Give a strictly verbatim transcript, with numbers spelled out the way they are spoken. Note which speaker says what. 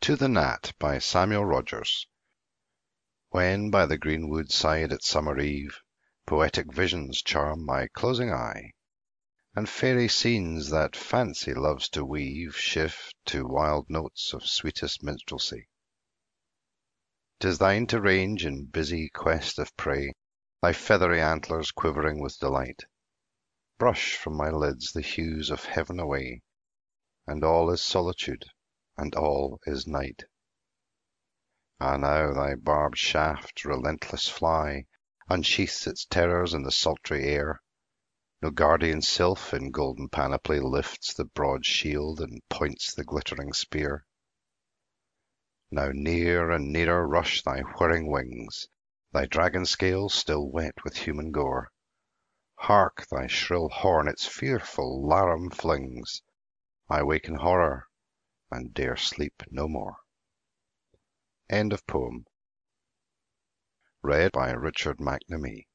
Speaker 1: TO THE GNAT by Samuel Rogers When by the greenwood side at summer eve Poetic visions charm my closing eye, And fairy scenes that fancy loves to weave Shift to wild notes of sweetest minstrelsy, 'Tis thine to range in busy quest of prey, Thy feathery antlers quivering with delight, Brush from my lids the hues of heaven away, And all is solitude, and all is night. Ah, now thy barbed shaft, relentless fly, Unsheaths its terrors in the sultry air; No guardian sylph in golden panoply Lifts the broad shield and points the glittering spear. Now near and nearer rush thy whirring wings, Thy dragon scales still wet with human gore; Hark, thy shrill horn its fearful laram flings! I wake in horror, and dare sleep no more. End of poem. Read by Richard McNamee.